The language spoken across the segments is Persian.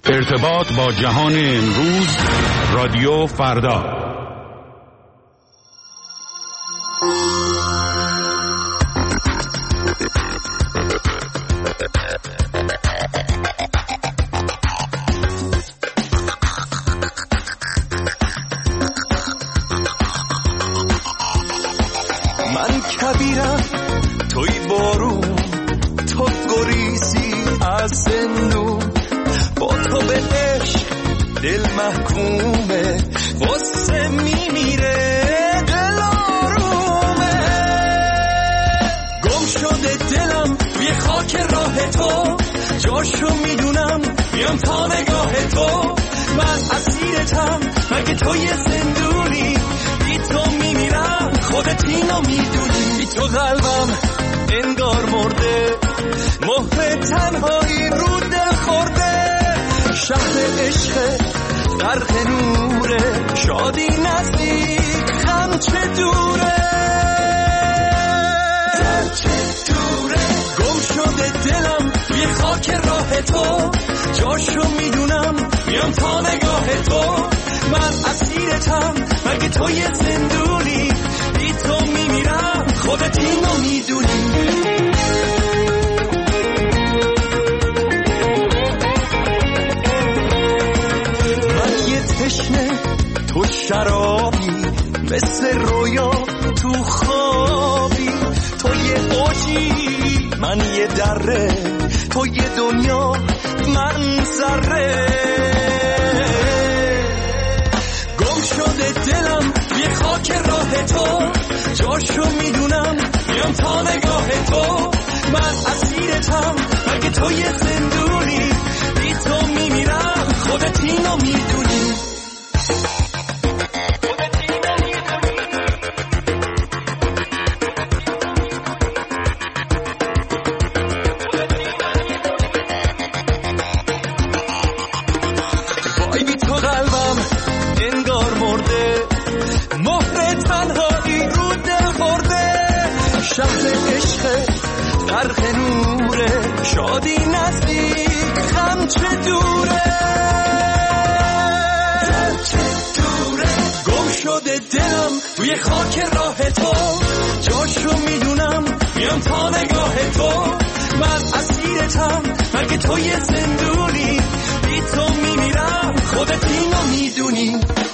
ارتباط با جهان امروز، رادیو فردا. من کبیرم توی بارون، تو گریزی از زندون، با تو به عشق دل محکومه، واسه میمیره دل آرومه. گم شده دلم یه خاک راه تو، جاشو میدونم میام تا نگاه تو. من اسیرتم مگه تو یه زندونی، بی تو میمیرم خودت اینو میدونی. بی تو قلبم انگار مرده، مهر تنهایی رو دل خورده. شهر عشق غرق نوره، شادی نزدیک غم چه دوره، چه دوره. گم شده دلم یه خاک راه تو، جاشو میدونم میام تا نگاه تو. من اسیرتم مگه تو یه زندونی، بی تو میمیرم خودت اینو میدونی. تشنه تو شرابی، مثل رویا تو خوابی. تو یه اوجی من یه دره، تو یه دنیا من ذره. گم شده دلم یه خاک راه تو، جاشو میدونم میام تا نگاه تو. من اسیرتم مگه تو یه زندونی، بی تو میمیرم خودت اینو میدونی. شهر عشق غرق نوره، شادی نزدیک غم چه دوره، چه دوره. گم شده دلم توی خاک راه تو، جاشو میدونم میام تا نگاه تو. من اسیرتم مگه تو یه زندونی، بی تو میمیرم خودت اینو میدونی.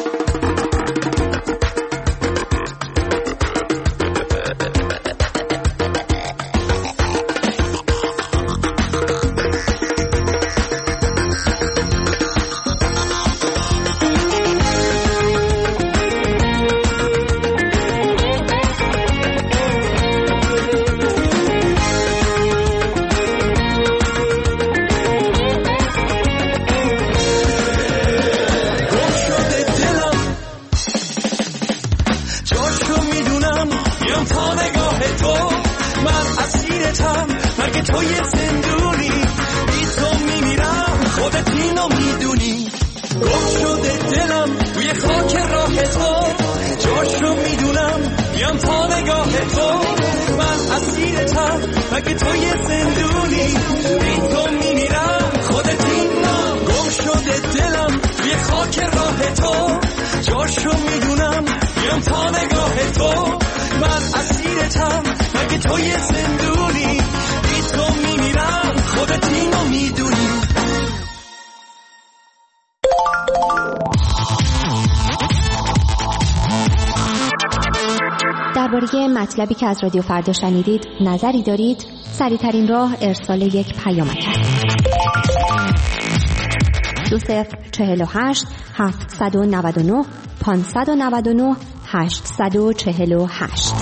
درباره مطلبی که از رادیو فردا شنیدید نظری دارید؟ سریع‌ترین راه ارسال یک پیامک است. 2048 799 599 848.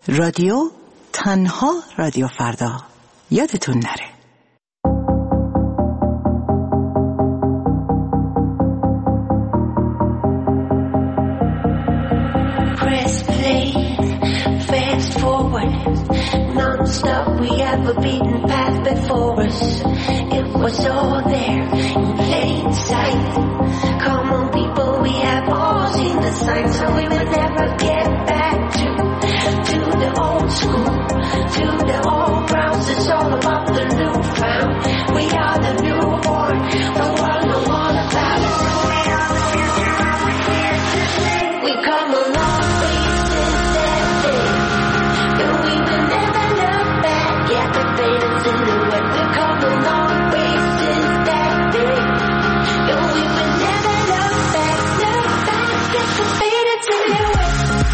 رادیو تنها رادیو فردا یادتون نره. Non-stop, we have a beaten path before us. It was all there in plain sight. Come on people, we have all seen the signs, so we will never get back to the old school, to the old grounds. It's all about the new found. We are the newborn, the world know all about us. We come a long way since that day, and we will never look back. Yeah, the faders in the wet. We come a long way since that day, and we will never look back. Get the faders in the wet.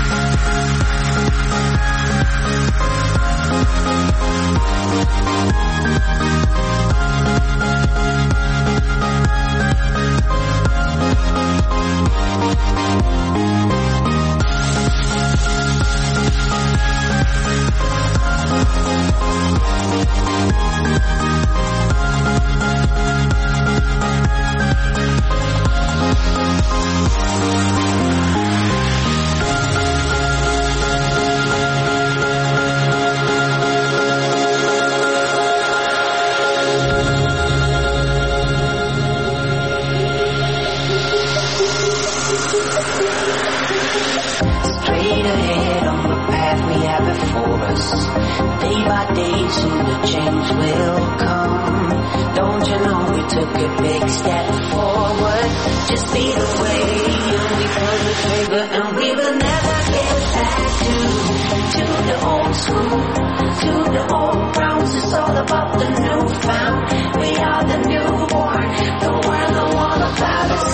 Straight ahead on the path we have before us. Day by day soon the change will come. Don't you know we took a big step forward? Just lead the way and we pull the trigger, and we will never get back to the old school, to the old grounds. It's all about the new found. We are the newborn, the world know all about us.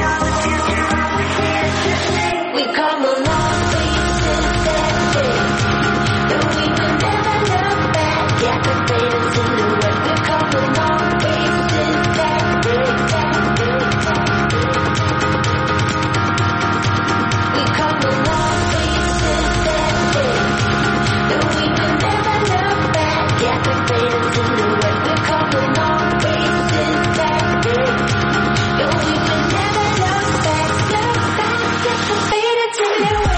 We come a long way since that day, and we will never look back. Yeah, the faders in the wet. We come a long way since that day, We come a long way since that day, and we will never look back. Yeah, the faders in the wet. We come a long way since that day, and we will never look back. Get the faders in the wet.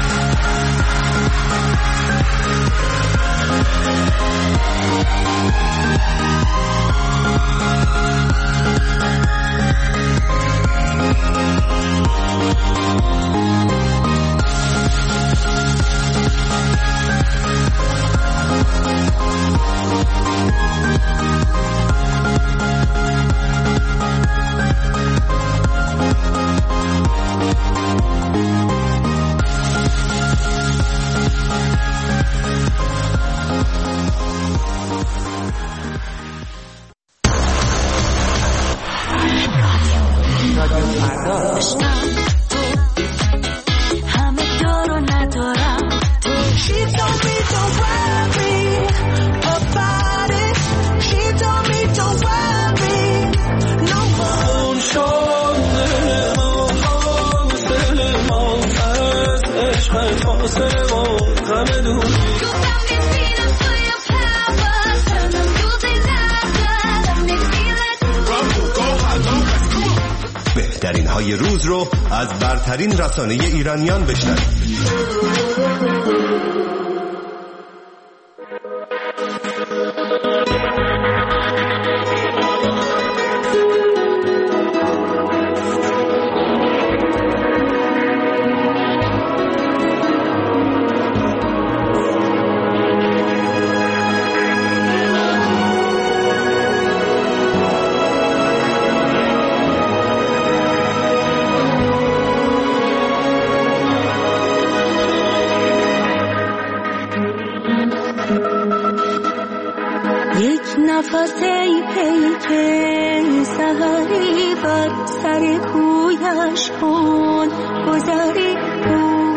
بهترین های روز رو از برترین رسانه ایرانیان بشنوید. نفسی پیک سحری بر سر کویش کن گذری او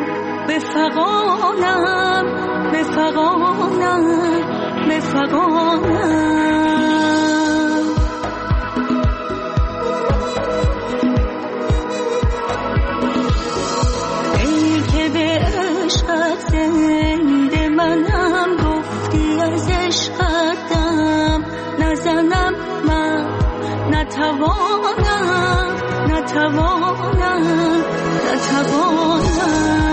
بفغانم بفغانم بفغانم ای که به عشقت زنده نتوانم نتوانم نتوانم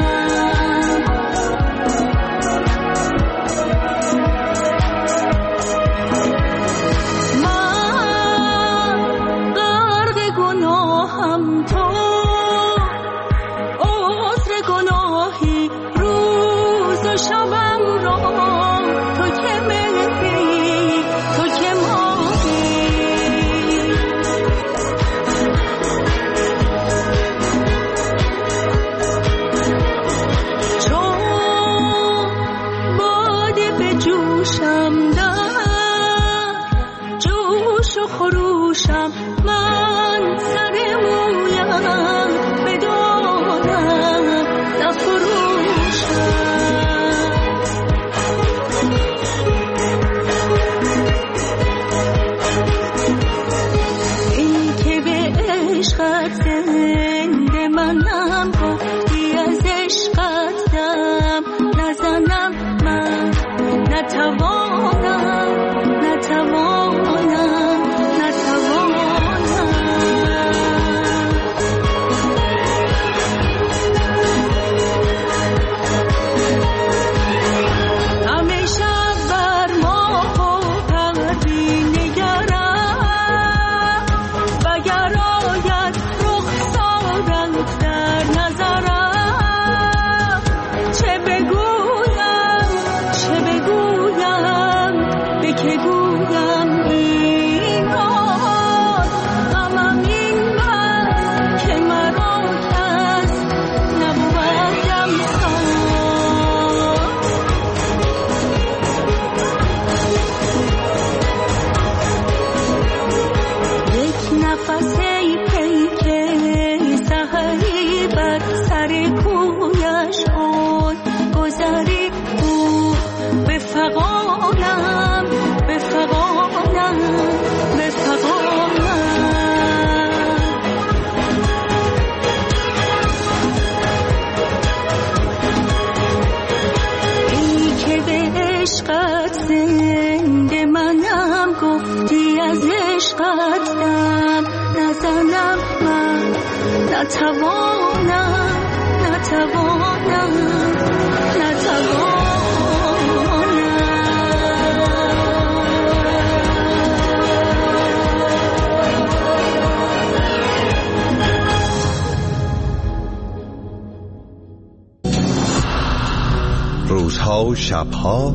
روزها و شبها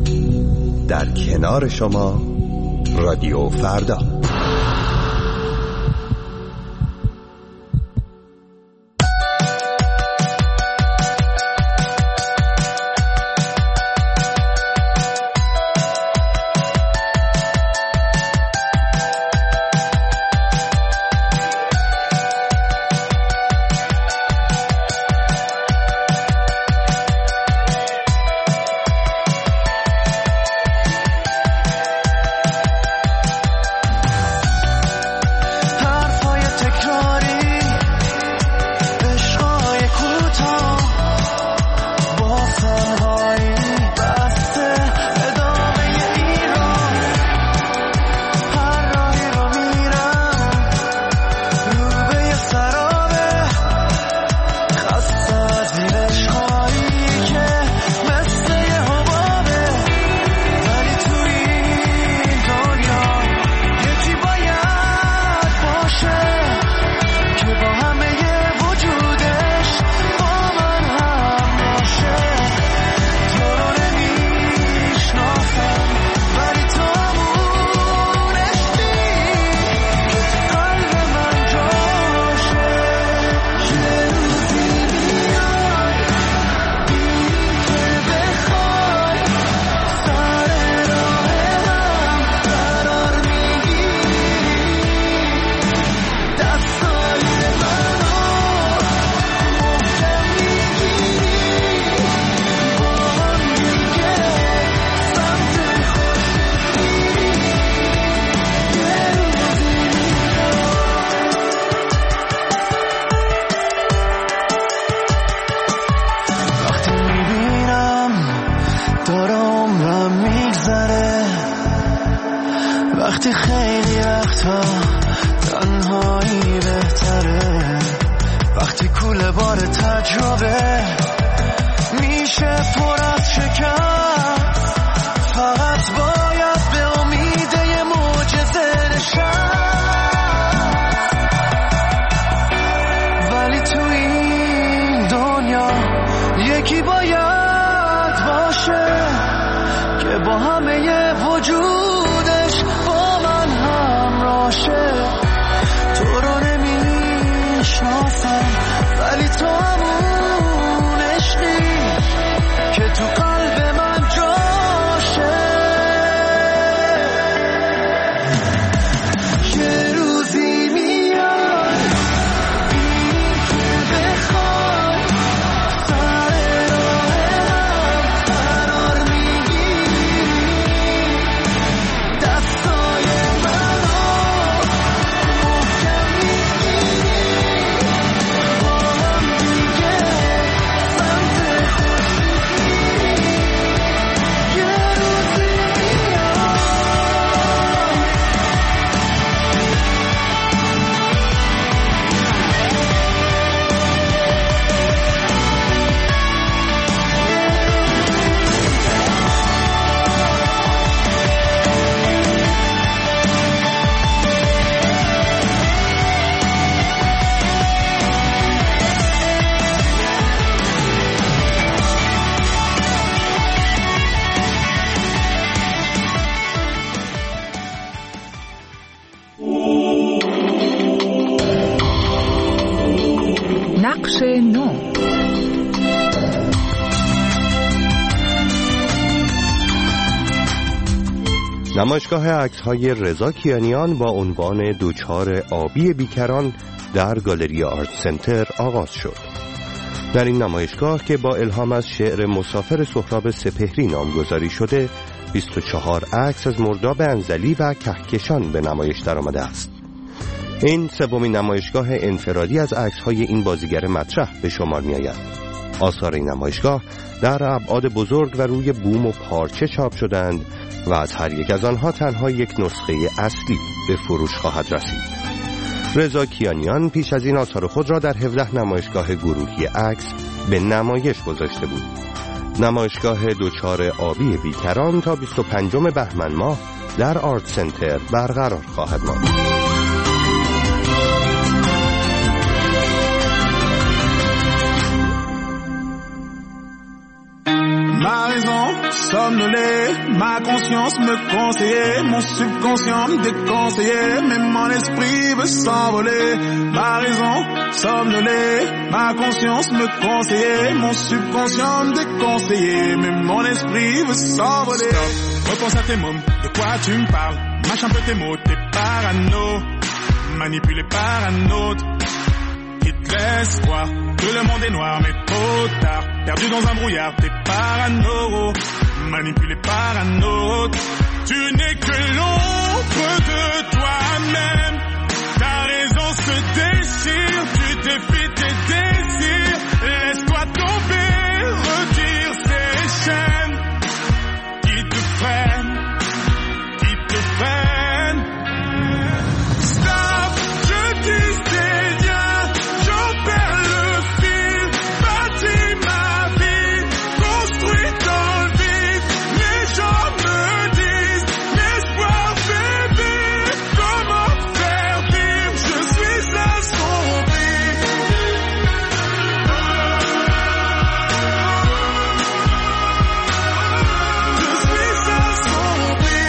در کنار شما رادیو فردا. وقتی خیلی وقتا دوباره تجربه میشه پر از شکست، فقط باید به امید یه معجزه نشست. ولی تو این دنیا یکی باید باشه که با همه وجودش با من همراشه. تو رو نمیشناسم ولی تو همون عشقی که تو قلب من جاشه. یه روزی میاد این که بخوای سر راهم قرار میگیری، دستای منو محکم میگیری، با هم دیگه سمت خورشید میری. یه روزی میاد. نقش نو. نمایشگاه عکس‌های رضا کیانیان با عنوان دوچار آبی بیکران در گالری آرت سنتر آغاز شد. در این نمایشگاه که با الهام از شعر مسافر سهراب سپهری نامگذاری شده، 24 عکس از مرداب انزلی و کهکشان به نمایش درآمده است. این سومین نمایشگاه انفرادی از عکس‌های این بازیگر مطرح به شمار می‌آید. آثار این نمایشگاه در ابعاد بزرگ و روی بوم و پارچه چاپ شدند و از هر یک از آنها تنها یک نسخه اصلی به فروش خواهد رسید. رضا کیانیان پیش از این آثار خود را در 17 نمایشگاه گروهی عکس به نمایش گذاشته بود. نمایشگاه دوچار آبی بیکران تا 25 بهمن ماه در آرت سنتر برقرار خواهد ماند. Ma raison somnolait, ma conscience me conseillait, mon subconscient me déconseillait, mais mon esprit veut s'envoler. Ma raison somnolait, ma conscience me conseillait, mon subconscient me déconseillait, mais mon esprit veut s'envoler. Stop, repense à tes mômes, de quoi tu me parles? Mâche un peu tes mots, t'es parano, manipulé par un autre. Qui te laisse croire que le monde est noir, mais trop tard. Perdu dans un brouillard, t'es parano, manipulé par un autre. Tu n'es que l'ombre de toi-même. Ta raison se déchire, tu défies tes désirs. Laisse-toi tomber, retire ces chaînes qui te freinent, qui te freinent. Stop, je disais rien, j'en perds le fil. Bâtis ma vie, construit dans le vide. Les gens me disent, l'espoir fait vivre. Comment faire vivre? Je suis assombri. Je suis assombri.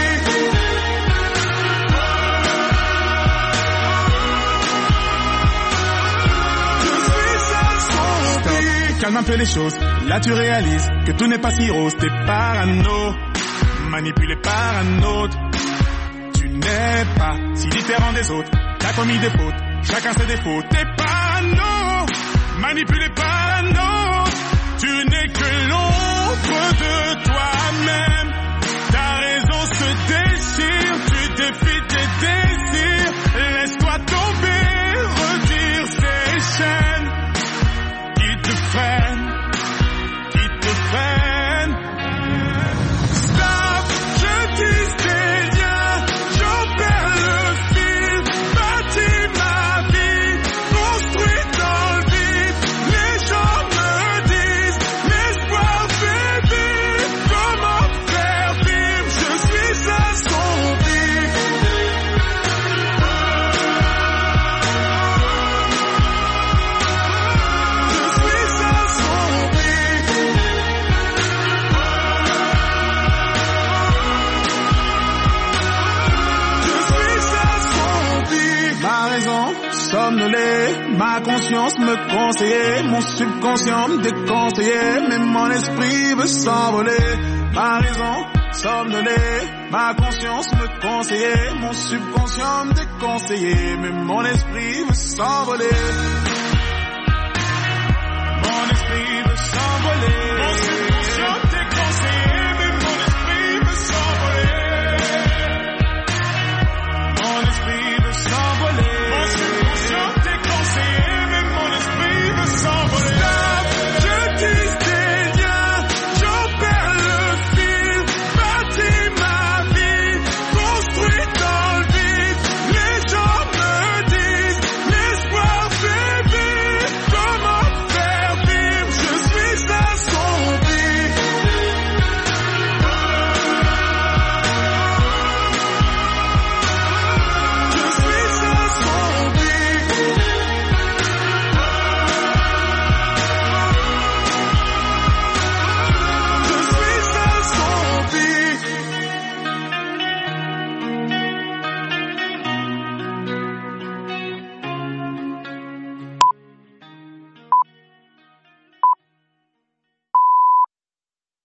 Calme un peu les choses, là tu réalises que tout n'est pas si rose, t'es parano, manipulé par un autre. Tu n'es pas si différent des autres, t'as commis des fautes, chacun ses défauts. T'es parano, manipulé par un autre. Tu n'es que l'ombre de toi-même. Ta raison se déchire, tu défies tes désirs. Laisse-toi tomber, retire ces chaînes qui te freinent, qui te freinent. Stop, je disais rien, j'en perds le fil. Bâtis ma vie, construit dans le vide. Les somnolé. Ma conscience me conseillait, mon subconscient me déconseillait, mais mon esprit veut s'envoler. Ma raison somnolé, ma conscience me conseillait, mon subconscient me déconseillait, mais mon esprit veut s'envoler. Mon esprit veut s'envoler.